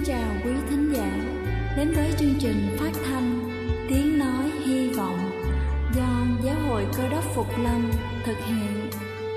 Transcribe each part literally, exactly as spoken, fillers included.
chào quý thính giả đến với chương trình phát thanh Tiếng Nói Hy Vọng do Giáo hội Cơ đốc Phục Lâm thực hiện.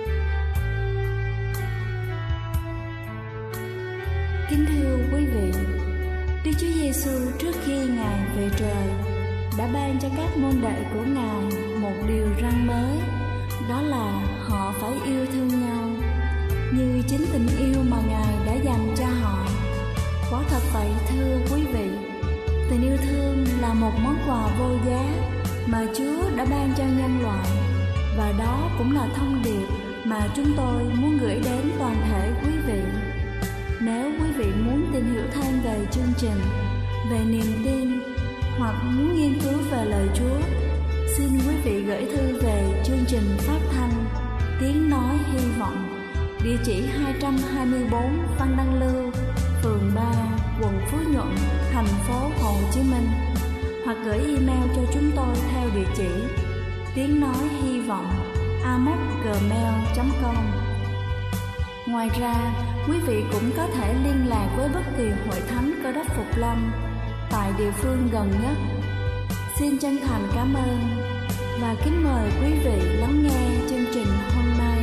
Kính thưa quý vị, Đức Chúa Giêsu trước khi Ngài về trời đã ban cho các môn đệ của Ngài một điều răn mới, đó là họ phải yêu thương nhau như chính tình yêu mà Ngài đã dành cho họ. Quả thật vậy thưa quý vị, tình yêu thương là một món quà vô giá mà Chúa đã ban cho nhân loại, và đó cũng là thông điệp mà chúng tôi muốn gửi đến toàn thể quý vị. Nếu quý vị muốn tìm hiểu thêm về chương trình, về niềm tin hoặc muốn nghiên cứu về lời Chúa, xin quý vị gửi thư về chương trình phát thanh Tiếng Nói Hy Vọng, địa chỉ hai trăm hai mươi bốn Phan Đăng Lưu, phường ba, quận Phú Nhuận, thành phố Hồ Chí Minh, hoặc gửi email cho chúng tôi theo địa chỉ tiếng nói hy vọng a m o c gmail chấm com. Ngoài ra, quý vị cũng có thể liên lạc với bất kỳ hội thánh Cơ đốc Phục Lâm tại địa phương gần nhất. Xin chân thành cảm ơn và kính mời quý vị lắng nghe chương trình hôm nay.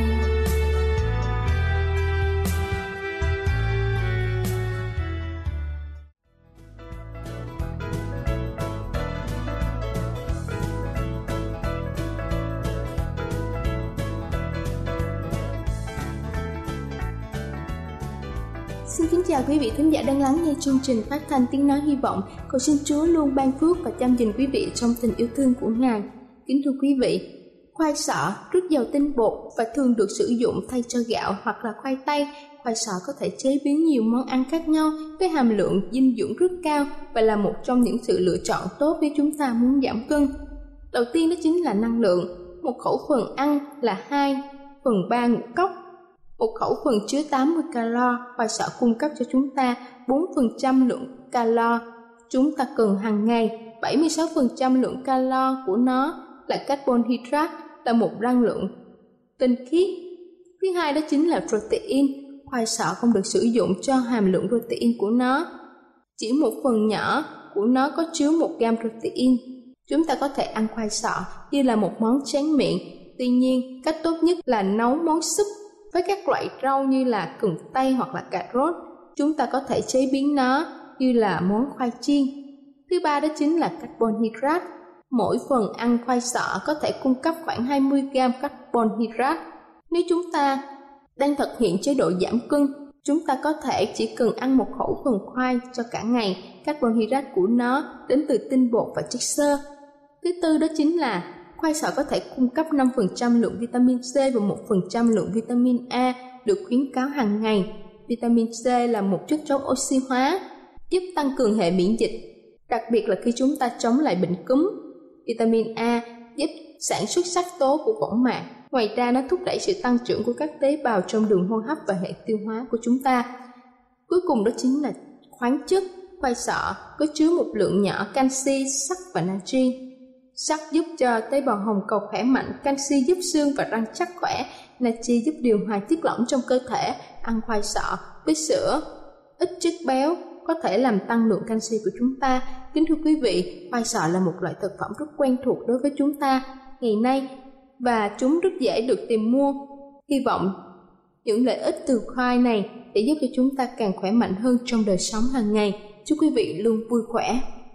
Xin kính chào quý vị thính giả đang lắng nghe chương trình phát thanh Tiếng Nói Hy Vọng. Cầu xin Chúa luôn ban phước và chăm gìn quý vị trong tình yêu thương của Ngài. Kính thưa quý vị, khoai sọ rất giàu tinh bột và thường được sử dụng thay cho gạo hoặc là khoai tây. Khoai sọ có thể chế biến nhiều món ăn khác nhau với hàm lượng dinh dưỡng rất cao và là một trong những sự lựa chọn tốt nếu chúng ta muốn giảm cân. Đầu tiên đó chính là năng lượng. Một khẩu phần ăn là hai phần ba ngũ cốc. Một khẩu phần chứa tám mươi calo, khoai sọ cung cấp cho chúng ta bốn phần trăm lượng calo chúng ta cần hàng ngày. bảy mươi sáu phần trăm lượng calo của nó là carbon hydrate, là một năng lượng tinh khiết. Thứ hai đó chính là protein. Khoai sọ không được sử dụng cho hàm lượng protein của nó. Chỉ một phần nhỏ của nó có chứa một gam protein. Chúng ta có thể ăn khoai sọ như là một món tráng miệng. Tuy nhiên, cách tốt nhất là nấu món súp với các loại rau như là cần tây hoặc là cà rốt. Chúng ta có thể chế biến nó như là món khoai chiên. Thứ ba đó chính là carbon hydrate. Mỗi phần ăn khoai sọ có thể cung cấp khoảng hai mươi gam carbon hydrate. Nếu chúng ta đang thực hiện chế độ giảm cân, chúng ta có thể chỉ cần ăn một khẩu phần khoai cho cả ngày. Carbon hydrate của nó đến từ tinh bột và chất xơ. Thứ tư đó chính là khoai sọ có thể cung cấp năm phần trăm lượng vitamin C và một phần trăm lượng vitamin A được khuyến cáo hàng ngày. Vitamin C là một chất chống oxy hóa, giúp tăng cường hệ miễn dịch, đặc biệt là khi chúng ta chống lại bệnh cúm. Vitamin A giúp sản xuất sắc tố của võng mạc. Ngoài ra, nó thúc đẩy sự tăng trưởng của các tế bào trong đường hô hấp và hệ tiêu hóa của chúng ta. Cuối cùng đó chính là khoáng chất. Khoai sọ có chứa một lượng nhỏ canxi, sắt và natri. Sắt giúp cho tế bào hồng cầu khỏe mạnh, canxi giúp xương và răng chắc khỏe, natri giúp điều hòa chất lỏng trong cơ thể. Ăn khoai sọ với sữa, ít chất béo có thể làm tăng lượng canxi của chúng ta. Kính thưa quý vị, khoai sọ là một loại thực phẩm rất quen thuộc đối với chúng ta ngày nay và chúng rất dễ được tìm mua. Hy vọng những lợi ích từ khoai này để giúp cho chúng ta càng khỏe mạnh hơn trong đời sống hàng ngày. Chúc quý vị luôn vui khỏe.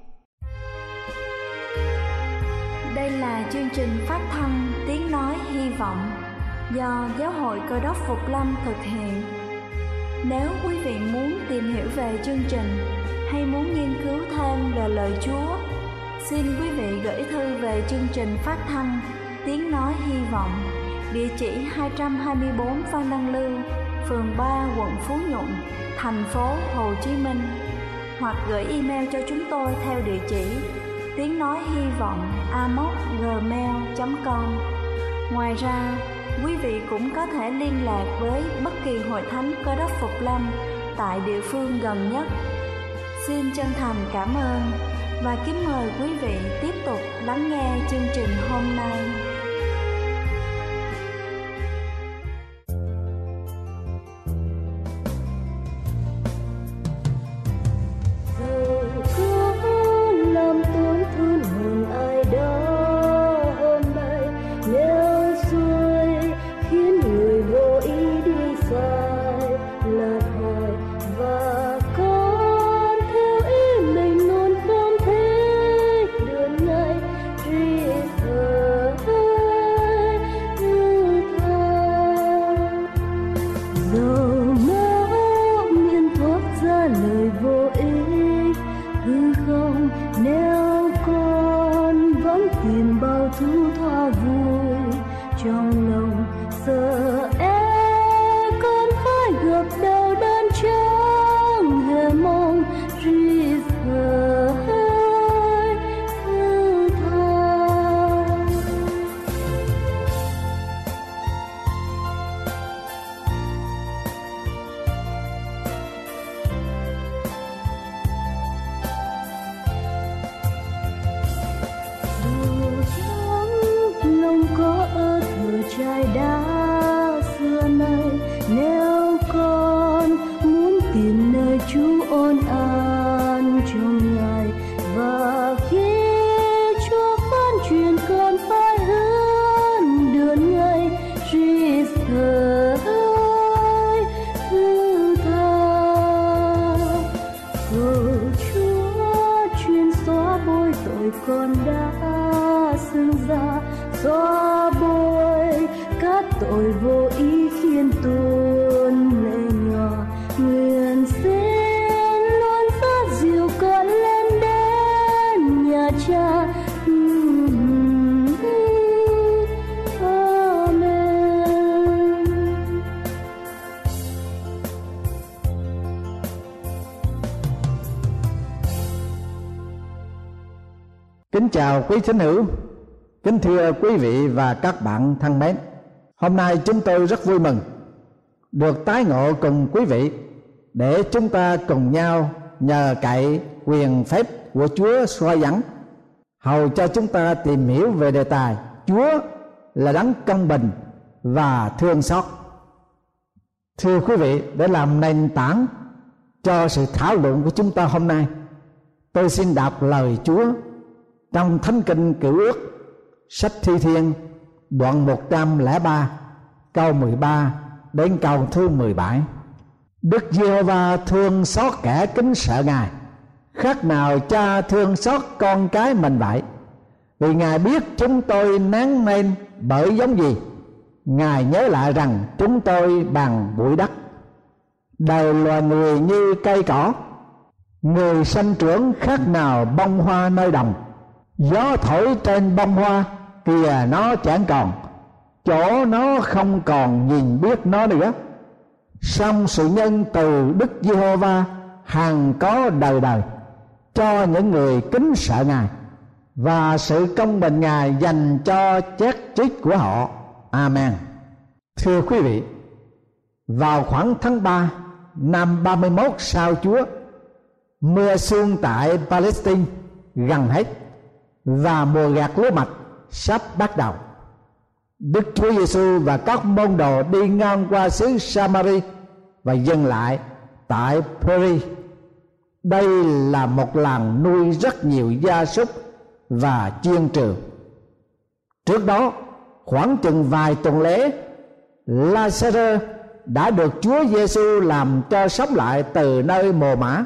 Đây là chương trình phát thanh Tiếng Nói Hy Vọng do Giáo hội Cơ đốc Phục Lâm thực hiện. Nếu quý vị muốn tìm hiểu về chương trình hay muốn nghiên cứu thêm về lời Chúa, xin quý vị gửi thư về chương trình phát thanh Tiếng Nói Hy Vọng, địa chỉ hai trăm hai mươi bốn Phan Đăng Lưu, phường ba, quận Phú Nhuận, thành phố Hồ Chí Minh, hoặc gửi email cho chúng tôi theo địa chỉ tiếng nói hy vọng a m o c gmail chấm com. Ngoài ra, quý vị cũng có thể liên lạc với bất kỳ hội thánh Cơ đốc Phục Lâm tại địa phương gần nhất. Xin chân thành cảm ơn và kính mời quý vị tiếp tục lắng nghe chương trình hôm nay. Giờ e con phải gặp đau đớn chẳng hề mong ri giờ hơi thứ tha. Dù chẳng lòng có ở thừa trai đá xưa nay, nếu con muốn tìm nơi Chúa ôn an trong ngày, và khi Chúa phán truyền con phải hướng đường ngay Jesus ơi thứ tha. Cầu Chúa truyền xóa bôi tội con đã xưng ra, xóa bôi các tội vô ý khiến tuôn lệ nhỏ. Nguyện xin luôn phát dịu con lên đến nhà Cha. Amen. Kính chào quý thính hữu, kính thưa quý vị và các bạn thân mến. Hôm nay chúng tôi rất vui mừng được tái ngộ cùng quý vị để chúng ta cùng nhau nhờ cậy quyền phép của Chúa soi dẫn, hầu cho chúng ta tìm hiểu về đề tài Chúa là đấng công bình và thương xót. Thưa quý vị, để làm nền tảng cho sự thảo luận của chúng ta hôm nay, tôi xin đọc lời Chúa trong Thánh Kinh Cựu Ước, sách Thi Thiên, đoạn một trăm lẻ ba, câu mười ba đến câu thứ mười bảy. Đức Giê-hô-va thương xót kẻ kính sợ Ngài, khác nào cha thương xót con cái mình vậy. Vì Ngài biết chúng tôi nán nên bởi giống gì, Ngài nhớ lại rằng chúng tôi bằng bụi đất. Đời loài người như cây cỏ, người sanh trưởng khác nào bông hoa nơi đồng. Gió thổi trên bông hoa, kìa nó chẳng còn, chỗ nó không còn nhìn biết nó nữa. Song sự nhân từ Đức Giê-hô-va hằng có đời đời cho những người kính sợ Ngài, và sự công bình Ngài dành cho chát trích của họ. Amen. Thưa quý vị, vào khoảng tháng ba năm ba mươi mốt sau Chúa, mưa xuân tại Palestine gần hết và mùa gặt lúa mạch sắp bắt đầu. Đức Chúa Giêsu và các môn đồ đi ngang qua xứ Samari và dừng lại tại Peri. Đây là một làng nuôi rất nhiều gia súc và chiên trường. Trước đó, khoảng chừng vài tuần lễ, Lazarơ đã được Chúa Giêsu làm cho sống lại từ nơi mồ mả,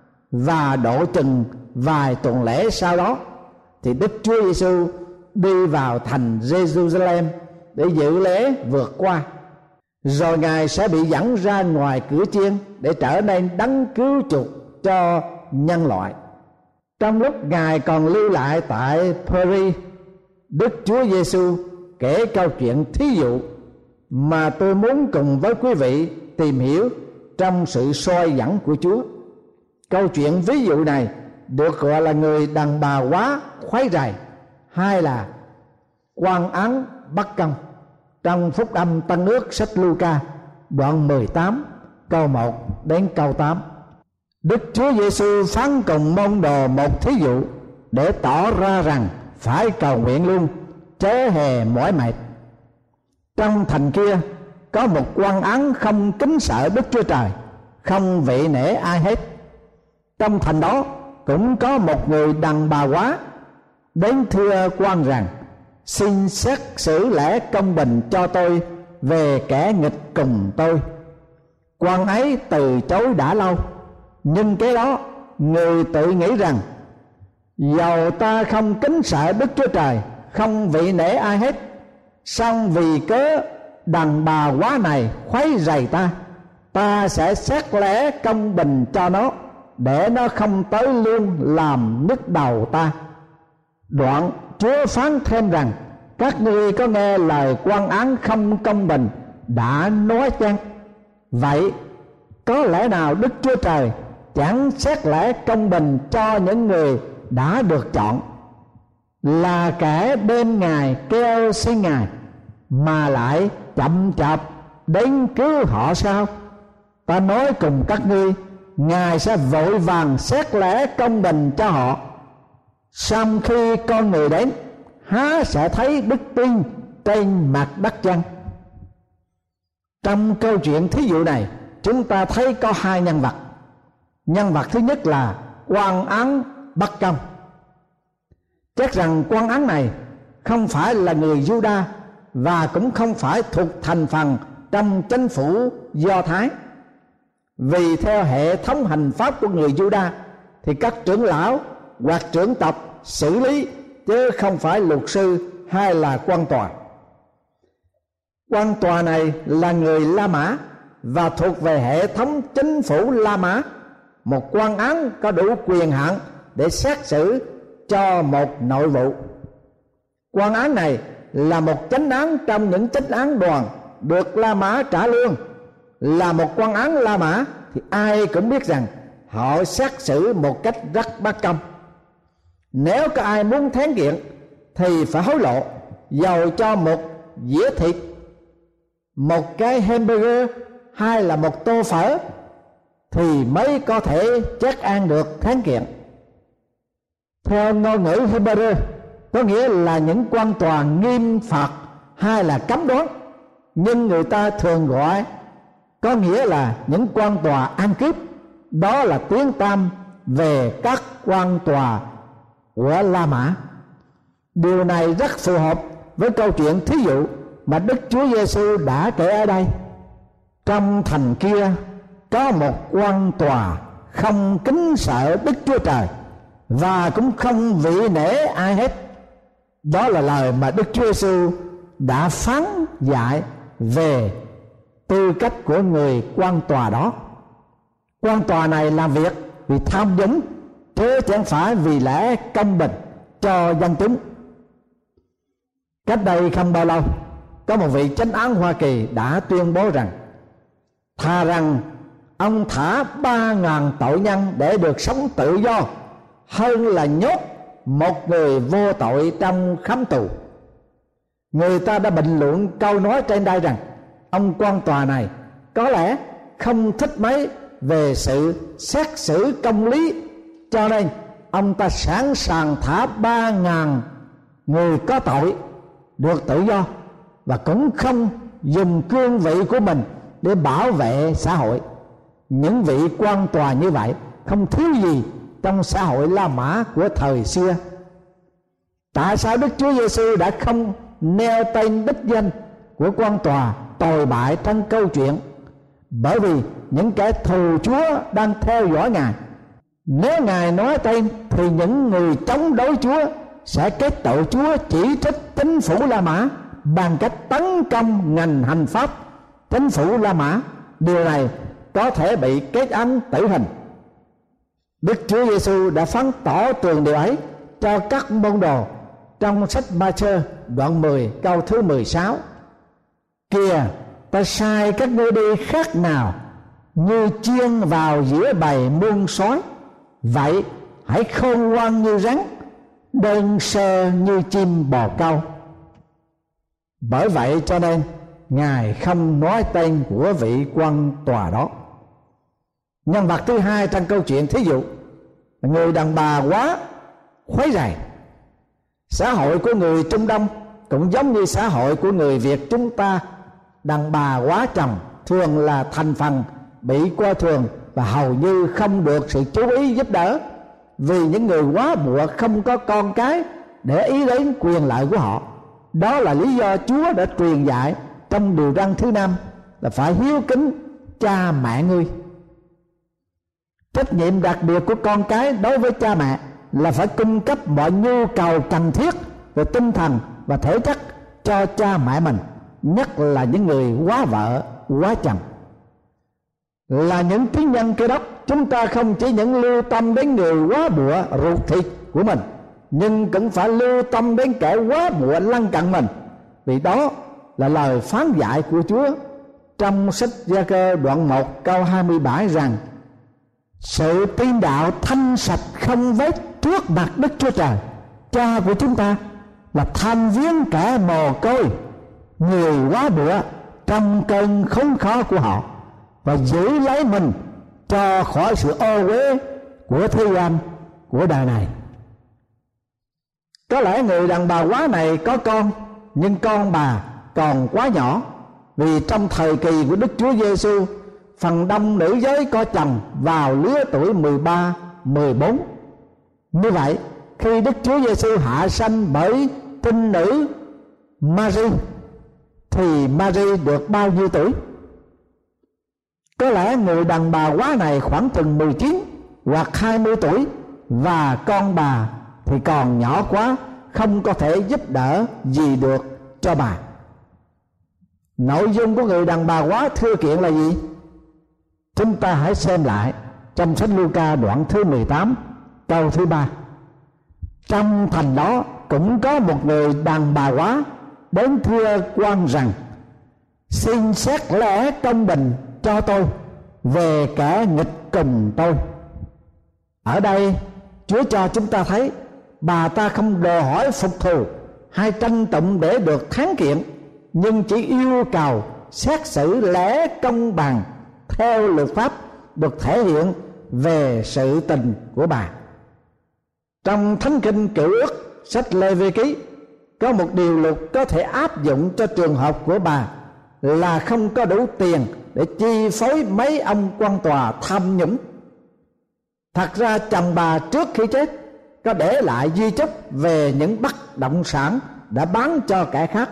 và độ chừng vài tuần lễ sau đó thì Đức Chúa Giêsu đi vào thành Jerusalem để dự lễ vượt qua, rồi Ngài sẽ bị dẫn ra ngoài cửa chiên để trở nên đấng cứu chuộc cho nhân loại. Trong lúc Ngài còn lưu lại tại Peri, Đức Chúa Giêsu kể câu chuyện thí dụ mà tôi muốn cùng với quý vị tìm hiểu trong sự soi dẫn của Chúa. Câu chuyện ví dụ này được gọi là người đàn bà quá khuấy rầy, hay là quan án bất công, trong Phúc Âm Tân Ước sách Luca đoạn mười tám câu một đến câu tám. Đức Chúa Giêsu phán cùng môn đồ một thí dụ để tỏ ra rằng phải cầu nguyện luôn, chớ hề mỏi mệt. Trong thành kia có một quan án không kính sợ Đức Chúa Trời, không vị nể ai hết. Trong thành đó cũng có một người đàn bà quá đến thưa quan rằng: xin xét xử lẽ công bình cho tôi về kẻ nghịch cùng tôi. Quan ấy từ chối đã lâu, nhưng cái đó người tự nghĩ rằng: dầu ta không kính sợ Đức Chúa Trời, không vị nể ai hết, song vì cớ đàn bà quá này khuấy rầy ta, ta sẽ xét lẽ công bình cho nó, để nó không tới luôn làm nhức đầu ta. Đoạn Chúa phán thêm rằng: các ngươi có nghe lời quan án không công bình đã nói chăng? Vậy có lẽ nào Đức Chúa Trời chẳng xét lẽ công bình cho những người đã được chọn, là kẻ bên Ngài kêu xin Ngài, mà lại chậm chạp đến cứu họ sao? Ta nói cùng các ngươi, Ngài sẽ vội vàng xét lẽ công bình cho họ. Sau khi con người đến, há sẽ thấy đức tin trên mặt đất chăng? Trong câu chuyện thí dụ này, chúng ta thấy có hai nhân vật. Nhân vật thứ nhất là quan án bất công. Chắc rằng quan án này không phải là người Giu-đa và cũng không phải thuộc thành phần trong chính phủ Do Thái. Vì theo hệ thống hành pháp của người Giu-đa thì các trưởng lão hoặc trưởng tộc xử lý, chứ không phải luật sư hay là quan tòa. Quan tòa này là người La Mã và thuộc về hệ thống chính phủ La Mã. Một quan án có đủ quyền hạn để xét xử cho một nội vụ. Quan án này là một chánh án trong những chánh án đoàn được La Mã trả lương. Là một quan án La Mã thì ai cũng biết rằng họ xét xử một cách rất bất công. Nếu có ai muốn thắng kiện thì phải hối lộ, dầu cho một dĩa thịt, một cái hamburger hay là một tô phở, thì mới có thể chắc ăn được thắng kiện. Theo ngôn ngữ Hebrew có nghĩa là những quan tòa nghiêm phạt hay là cấm đoán, nhưng người ta thường gọi có nghĩa là những quan tòa ăn cướp. Đó là tiếng tăm về các quan tòa của La Mã. Điều này rất phù hợp với câu chuyện thí dụ mà Đức Chúa Giêsu đã kể ở đây. Trong thành kia có một quan tòa không kính sợ Đức Chúa Trời và cũng không vị nể ai hết. Đó là lời mà Đức Chúa Giêsu đã phán dạy về tư cách của người quan tòa đó. Quan tòa này làm việc vì tham nhũng, chứ chẳng phải vì lẽ công bình cho dân chúng. Cách đây không bao lâu, có một vị chánh án Hoa Kỳ đã tuyên bố rằng thà rằng ông thả ba ngàn tội nhân để được sống tự do hơn là nhốt một người vô tội trong khám tù. Người ta đã bình luận câu nói trên đây rằng ông quan tòa này có lẽ không thích mấy về sự xét xử công lý, cho nên ông ta sẵn sàng thả ba ngàn người có tội được tự do, và cũng không dùng cương vị của mình để bảo vệ xã hội. Những vị quan tòa như vậy không thiếu gì trong xã hội La Mã của thời xưa. Tại sao Đức Chúa Giêsu đã không nêu tên đích danh của quan tòa tồi bại trong câu chuyện? Bởi vì những kẻ thù Chúa đang theo dõi Ngài. Nếu Ngài nói tên thì những người chống đối Chúa sẽ kết tội Chúa chỉ trích chính phủ La Mã bằng cách tấn công ngành hành pháp chính phủ La Mã. Điều này có thể bị kết án tử hình. Đức Chúa Giêsu đã phán tỏ tường điều ấy cho các môn đồ trong sách Ma-thơ đoạn mười câu thứ mười sáu. Kìa, ta sai các ngươi đi khác nào như chiên vào giữa bầy muôn sói, vậy hãy khôn ngoan như rắn, đơn sơ như chim bồ câu. Bởi vậy cho nên Ngài không nói tên của vị quan tòa đó. Nhân vật thứ hai trong câu chuyện thí dụ là người đàn bà quá khuấy rầy. Xã hội của người Trung Đông cũng giống như xã hội của người Việt chúng ta. Đàn bà quá chồng thường là thành phần bị coi thường và hầu như không được sự chú ý giúp đỡ, vì những người quá bụa không có con cái để ý đến quyền lợi của họ. Đó là lý do Chúa đã truyền dạy trong điều răn thứ năm là phải hiếu kính cha mẹ ngươi. Trách nhiệm đặc biệt của con cái đối với cha mẹ là phải cung cấp mọi nhu cầu cần thiết về tinh thần và thể chất cho cha mẹ mình, nhất là những người quá vợ quá chồng. Là những tín nhân Cơ Đốc, chúng ta không chỉ những lưu tâm đến người quá bụa ruột thịt của mình, nhưng cũng phải lưu tâm đến kẻ quá bụa lân cận mình, vì đó là lời phán dạy của Chúa trong sách Gia-cơ đoạn một câu hai mươi bảy rằng: sự tin đạo thanh sạch không vết trước mặt Đức Chúa Trời Cha của chúng ta là tham viếng kẻ mồ côi, người quá bụa trong cơn khốn khó của họ, và giữ lấy mình cho khỏi sự ô uế của thế gian của đời này. Có lẽ người đàn bà quá này có con, nhưng con bà còn quá nhỏ, vì trong thời kỳ của Đức Chúa Giêsu, phần đông nữ giới có chồng vào lứa tuổi mười ba, mười bốn. Như vậy, khi Đức Chúa Giêsu hạ sanh bởi trinh nữ Mary, thì Mary được bao nhiêu tuổi? Có lẽ người đàn bà quá này khoảng chừng mười chín hoặc hai mươi tuổi, và con bà thì còn nhỏ quá, không có thể giúp đỡ gì được cho bà. Nội dung của người đàn bà quá thưa kiện là gì? Chúng ta hãy xem lại trong sách Luca đoạn thứ mười tám câu thứ ba. Trong thành đó cũng có một người đàn bà quá đến thưa quan rằng: xin xét lẽ công bình cho tôi về kẻ nghịch cùng tôi. Ở đây Chúa cho chúng ta thấy bà ta không đòi hỏi phục thù hay tranh tụng để được thắng kiện, nhưng chỉ yêu cầu xét xử lẽ công bằng theo luật pháp được thể hiện về sự tình của bà. Trong Thánh Kinh Cựu Ước sách Lê Vi Ký có một điều luật có thể áp dụng cho trường hợp của bà là không có đủ tiền để chi phối mấy ông quan tòa tham nhũng. Thật ra chồng bà trước khi chết có để lại di chúc về những bất động sản đã bán cho kẻ khác.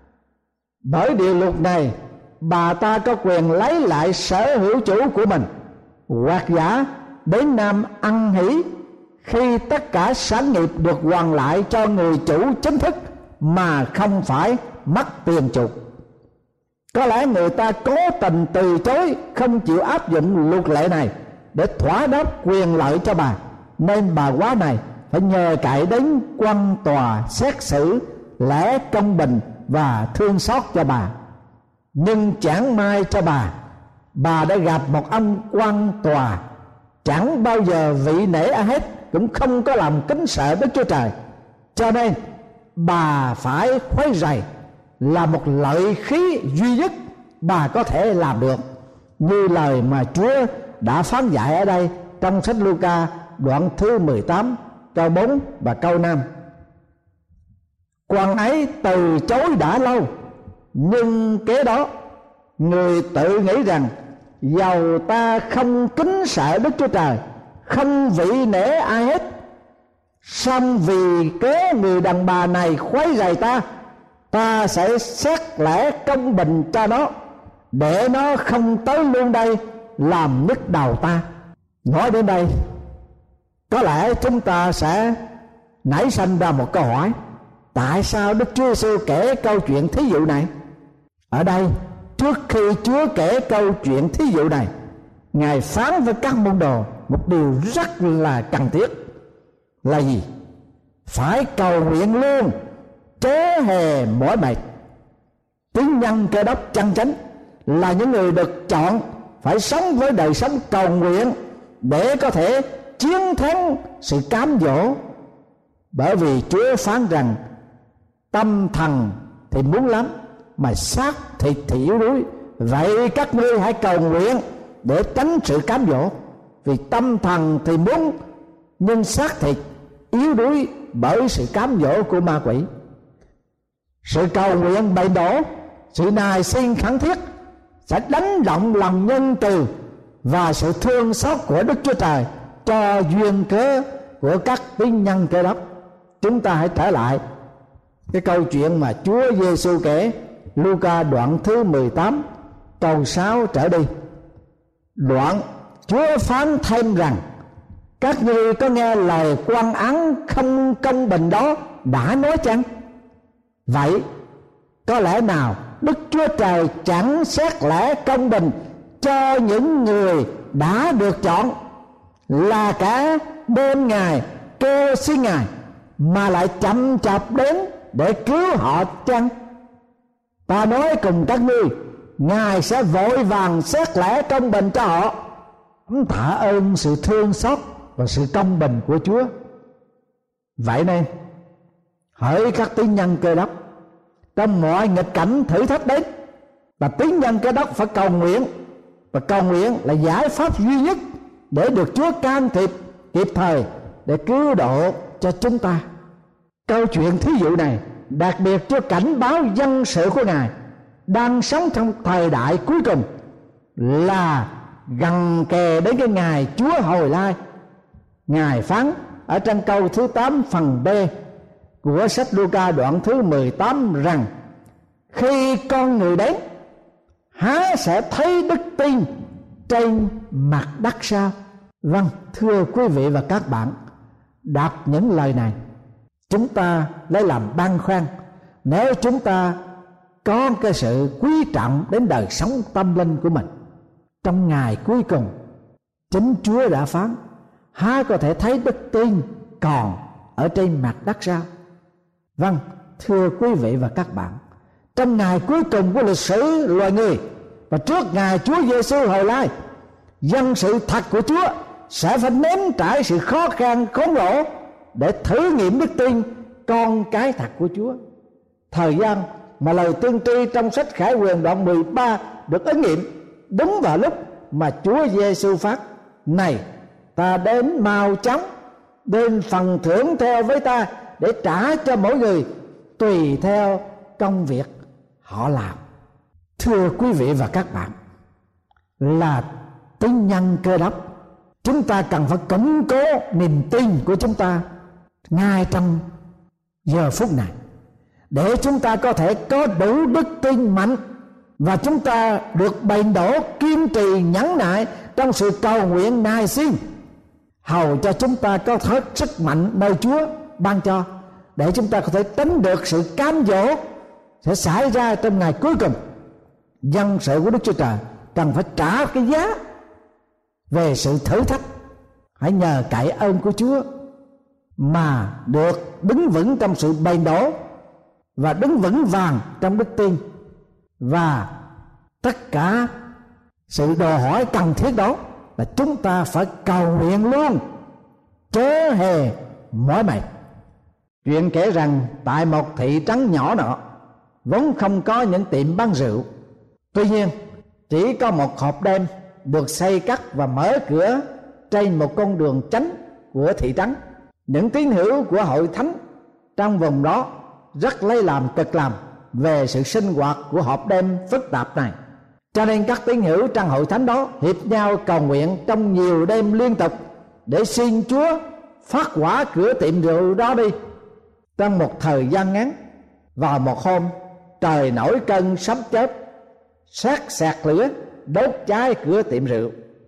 Bởi điều luật này, bà ta có quyền lấy lại sở hữu chủ của mình, hoặc giả đến năm ăn hỷ khi tất cả sản nghiệp được hoàn lại cho người chủ chính thức mà không phải mất tiền chuộc. Có lẽ người ta cố tình từ chối không chịu áp dụng luật lệ này để thỏa đáp quyền lợi cho bà, nên bà quá này phải nhờ cậy đến quan tòa xét xử lẽ công bình và thương xót cho bà. Nhưng chẳng may cho bà, bà đã gặp một ông quan tòa chẳng bao giờ vị nể ai hết, cũng không có lòng kính sợ Đức Chúa Trời, cho nên bà phải khuấy rầy là một lợi khí duy nhất bà có thể làm được, như lời mà Chúa đã phán dạy ở đây trong sách Luca đoạn thứ mười tám câu bốn và câu năm. Quan ấy từ chối đã lâu, nhưng kế đó người tự nghĩ rằng dầu ta không kính sợ Đức Chúa Trời, không vị nể ai hết, song vì kế người đàn bà này khuấy rầy ta, ta sẽ xét lẽ công bình cho nó, để nó không tới luôn đây làm nhức đầu ta. Nói đến đây, có lẽ chúng ta sẽ nảy sinh ra một câu hỏi: tại sao Đức Chúa Giêsu kể câu chuyện thí dụ này? Ở đây, trước khi Chúa kể câu chuyện thí dụ này, Ngài phán với các môn đồ một điều rất là cần thiết là gì? Phải cầu nguyện luôn, chớ hề mỏi mệt. Tín nhân Cơ Đốc chân chánh là những người được chọn phải sống với đời sống cầu nguyện để có thể chiến thắng sự cám dỗ. Bởi vì Chúa phán rằng tâm thần thì muốn lắm, mà xác thịt thì yếu đuối. Vậy các ngươi hãy cầu nguyện để tránh sự cám dỗ. Vì tâm thần thì muốn, nhưng xác thịt yếu đuối bởi sự cám dỗ của ma quỷ. Sự cầu nguyện bày đổ, sự nài xin khẩn thiết sẽ đánh động lòng nhân từ và sự thương xót của Đức Chúa Trời cho duyên cớ của các tín nhân Cơ Đốc. Chúng ta hãy trở lại cái câu chuyện mà Chúa Giêsu kể, Luca đoạn thứ mười tám câu sáu trở đi. Đoạn Chúa phán thêm rằng: các ngươi có nghe lời quan án không công bình đó đã nói chăng? Vậy có lẽ nào Đức Chúa Trời chẳng xét lẽ công bình cho những người đã được chọn, là cả đêm Ngài kêu xin Ngài mà lại chậm chạp đến để cứu họ chăng? Ta nói cùng các ngươi, Ngài sẽ vội vàng xét lẽ công bình cho họ. Tạ ơn sự thương xót và sự công bình của Chúa. Vậy nên hỡi các tín nhân Cơ Đốc, trong mọi nghịch cảnh thử thách đến, và tín nhân Cơ Đốc phải cầu nguyện, và cầu nguyện là giải pháp duy nhất để được Chúa can thiệp kịp thời để cứu độ cho chúng ta. Câu chuyện thí dụ này đặc biệt cho cảnh báo dân sự của Ngài đang sống trong thời đại cuối cùng, là gần kề đến cái ngày Chúa hồi lai. Ngài phán ở trong câu thứ tám phần B của sách Luca đoạn thứ mười tám rằng: khi con người đến, há sẽ thấy đức tin trên mặt đất sao? Vâng, thưa quý vị và các bạn, đọc những lời này, chúng ta lấy làm băn khoăn. Nếu chúng ta có cái sự quý trọng đến đời sống tâm linh của mình, trong ngày cuối cùng, chính Chúa đã phán: há có thể thấy đức tin còn ở trên mặt đất sao? Vâng, thưa quý vị và các bạn, trong ngày cuối cùng của lịch sử loài người và trước ngày Chúa Giêsu hồi lai, dân sự thật của Chúa sẽ phải nếm trải sự khó khăn khốn khổ để thử nghiệm đức tin con cái thật của Chúa. Thời gian mà lời tiên tri trong sách Khải Huyền đoạn mười ba được ứng nghiệm đúng vào lúc mà Chúa Giêsu phát: này, ta đến mau chóng, đem phần thưởng theo với ta để trả cho mỗi người tùy theo công việc họ làm. Thưa quý vị và các bạn, là tín nhân Cơ Đốc, chúng ta cần phải củng cố niềm tin của chúng ta ngay trong giờ phút này, để chúng ta có thể có đủ đức tin mạnh, và chúng ta được bền đổ kiên trì nhẫn nại trong sự cầu nguyện nài xin, hầu cho chúng ta có hết sức mạnh nơi Chúa ban cho, để chúng ta có thể tránh được sự cám dỗ sẽ xảy ra trong ngày cuối cùng. Dân sự của Đức Chúa Trời cần phải trả cái giá về sự thử thách. Hãy nhờ cậy ơn của Chúa mà được đứng vững trong sự bền đổ và đứng vững vàng trong đức tin, và tất cả sự đòi hỏi cần thiết đó là chúng ta phải cầu nguyện luôn, chớ hề mỏi mệt. Chuyện kể rằng tại một thị trấn nhỏ nọ vốn không có những tiệm bán rượu, tuy nhiên chỉ có một hộp đêm được xây cất và mở cửa trên một con đường chánh của thị trấn. Những tín hữu của hội thánh trong vùng đó rất lấy làm cực làm về sự sinh hoạt của hộp đêm phức tạp này, cho nên các tín hữu trong hội thánh đó hiệp nhau cầu nguyện trong nhiều đêm liên tục để xin Chúa phát hỏa cửa tiệm rượu đó đi. Trong một thời gian ngắn, vào một hôm, trời nổi cơn sấm chớp, sát sạt lửa đốt cháy cửa tiệm rượu.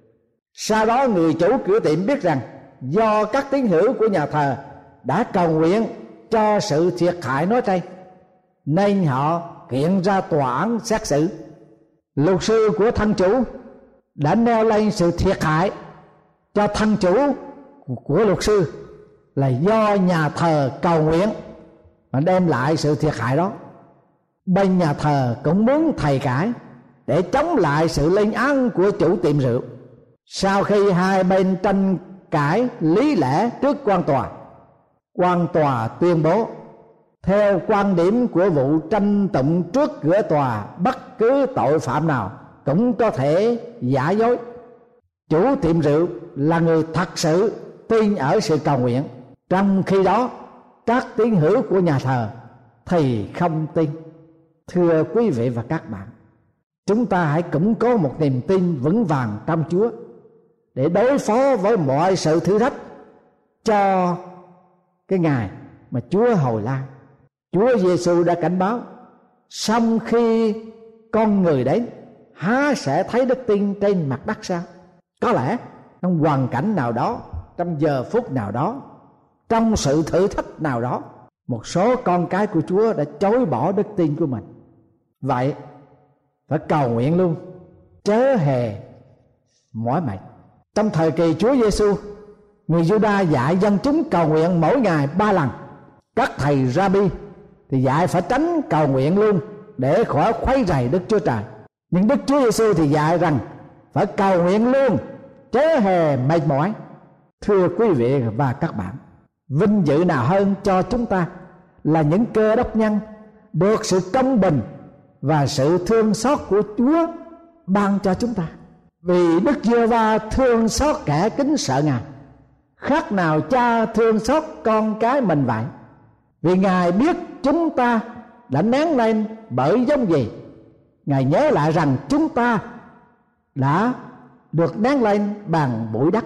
Sau đó người chủ cửa tiệm biết rằng do các tín hữu của nhà thờ đã cầu nguyện cho sự thiệt hại nói trên, nên họ kiện ra tòa án xét xử. Luật sư của thân chủ đã nêu lên sự thiệt hại cho thân chủ của luật sư là do nhà thờ cầu nguyện và đem lại sự thiệt hại đó. Bên nhà thờ cũng muốn thầy cãi để chống lại sự lên án của chủ tiệm rượu. Sau khi hai bên tranh cãi lý lẽ trước quan tòa, quan tòa tuyên bố theo quan điểm của vụ tranh tụng trước cửa tòa, bất cứ tội phạm nào cũng có thể giả dối. Chủ tiệm rượu là người thật sự tin ở sự cầu nguyện, trong khi đó các tín hữu của nhà thờ thì không tin. Thưa quý vị và các bạn, chúng ta hãy củng cố một niềm tin vững vàng trong Chúa để đối phó với mọi sự thử thách cho cái ngày mà Chúa hồi lai. Chúa Giêsu đã cảnh báo: song khi con người đến, há sẽ thấy đức tin trên mặt đất sao? Có lẽ trong hoàn cảnh nào đó, trong giờ phút nào đó, trong sự thử thách nào đó, một số con cái của Chúa đã chối bỏ đức tin của mình. Vậy phải cầu nguyện luôn, chớ hề mỏi mệt. Trong thời kỳ Chúa Giêsu, người Giu-đa dạy dân chúng cầu nguyện mỗi ngày ba lần, Các thầy Rabbi thì dạy phải tránh cầu nguyện luôn để khỏi khuấy rầy Đức Chúa Trời. Nhưng Đức Chúa Giêsu thì dạy rằng phải cầu nguyện luôn, chớ hề mệt mỏi. Thưa quý vị và các bạn, vinh dự nào hơn cho chúng ta là những Cơ Đốc nhân được sự công bình và sự thương xót của Chúa ban cho chúng ta. Vì Đức Giê-hô-va thương xót kẻ kính sợ Ngài, khác nào cha thương xót con cái mình vậy. Vì Ngài biết chúng ta đã nén lên bởi giống gì. Ngài nhớ lại rằng chúng ta đã được nén lên bằng bụi đất.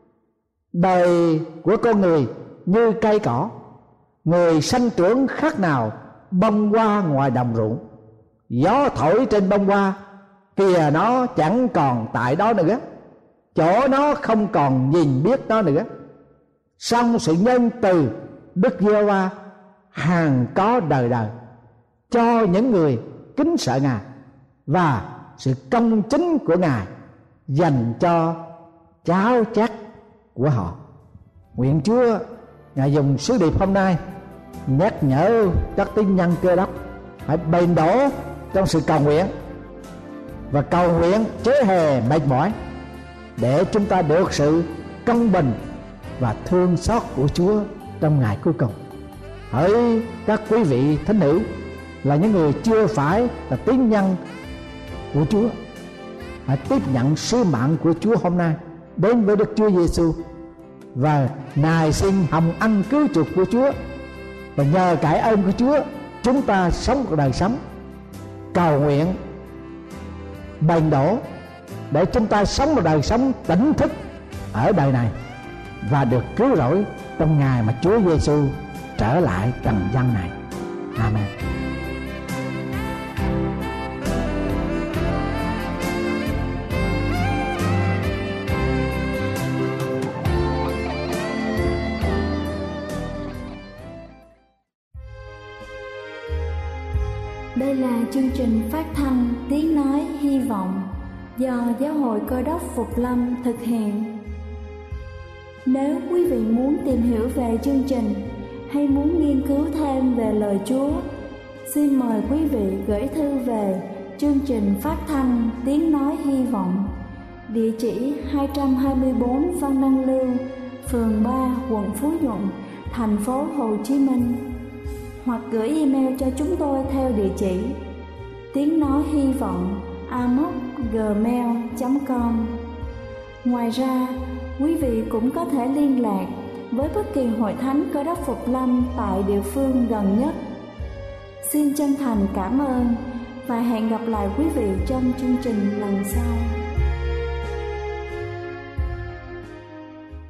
Đời của con người như cây cỏ, người sanh trưởng khác nào bông hoa ngoài đồng ruộng. Gió thổi trên bông hoa, kìa nó chẳng còn tại đó nữa, chỗ nó không còn nhìn biết nó nữa. Song sự nhân từ Đức Giê-hô-va hằng có đời đời cho những người kính sợ Ngài, và sự công chính của Ngài dành cho cháu chắt của họ. Nguyện Chúa Ngài dùng sứ điệp hôm nay nhắc nhở các tín nhân Cơ Đốc hãy bền đổ trong sự cầu nguyện, và cầu nguyện chớ hề mệt mỏi, để chúng ta được sự công bình và thương xót của Chúa trong ngày cuối cùng. Hỡi các quý vị thính hữu là những người chưa phải là tín nhân của Chúa, hãy tiếp nhận sứ mạng của Chúa hôm nay đến với Đức Chúa Giêsu, và nài xin hồng ân cứu chuộc của Chúa, và nhờ cải ơn của Chúa chúng ta sống cuộc đời sống cầu nguyện bền đổ, để chúng ta sống một đời sống tỉnh thức ở đời này và được cứu rỗi trong ngày mà Chúa Giêsu trở lại trần gian này. Amen. Đây là chương trình phát thanh Tiếng Nói Hy Vọng do Giáo hội Cơ Đốc Phục Lâm thực hiện. Nếu quý vị muốn tìm hiểu về chương trình hay muốn nghiên cứu thêm về lời Chúa, xin mời quý vị gửi thư về chương trình phát thanh Tiếng Nói Hy Vọng, địa chỉ hai trăm hai mươi bốn Văn Đăng Lưu, phường ba, quận Phú Nhuận, thành phố Hồ Chí Minh, hoặc gửi email cho chúng tôi theo địa chỉ tiếng nói hy vọng a m o c gmail chấm com. Ngoài ra, quý vị cũng có thể liên lạc với bất kỳ hội thánh Cơ Đốc Phục Lâm tại địa phương gần nhất. Xin chân thành cảm ơn và hẹn gặp lại quý vị trong chương trình lần sau.